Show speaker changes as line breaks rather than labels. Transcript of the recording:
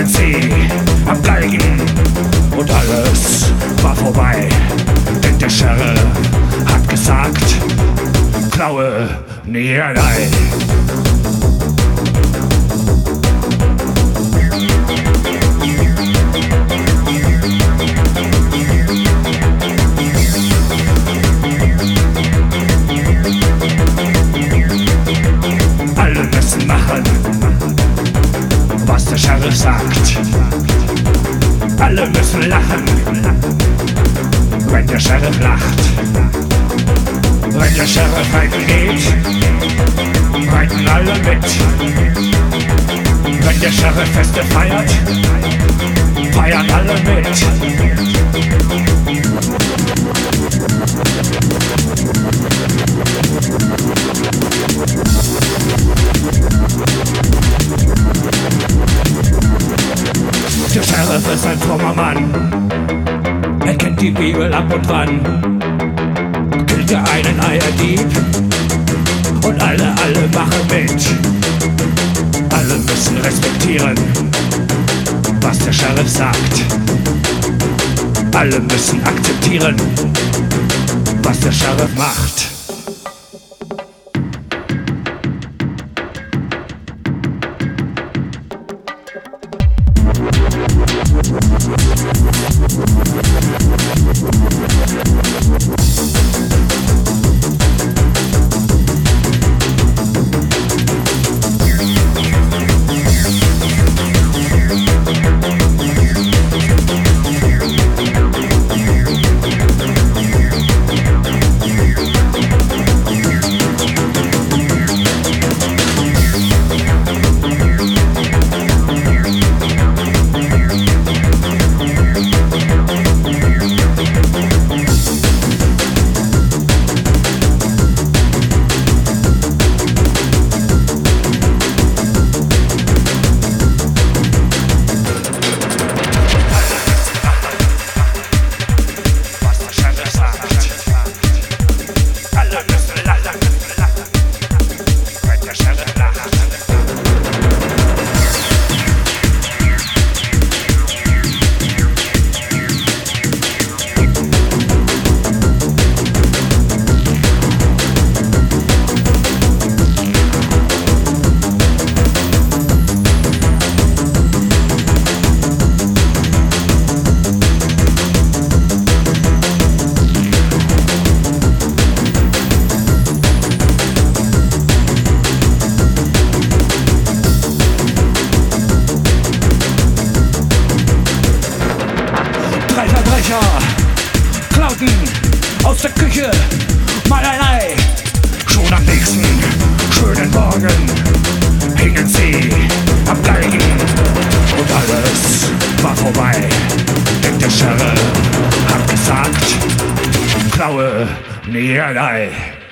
hingen sie am Galgen und alles war vorbei, denn der Sheriff hat gesagt, klaue nie allein. Alle müssen machen, was der Sheriff sagt. Alle müssen lachen, wenn der Sheriff lacht. Wenn der Sheriff reiten geht, reiten alle mit. Wenn der Sheriff Feste feiert, feiern alle mit. Der Sheriff ist ein frommer Mann, er kennt die Bibel ab und dran. Killt er einen Eierdieb und alle machen mit. Alle müssen respektieren, was der Sheriff sagt. Alle müssen akzeptieren, was der Sheriff macht. Drei Verbrecher klauten aus der Küche Malerei. Schon am nächsten schönen Morgen hingen sie am Galgen und alles war vorbei, denn der Sheriff hat gesagt, klaue nie allein.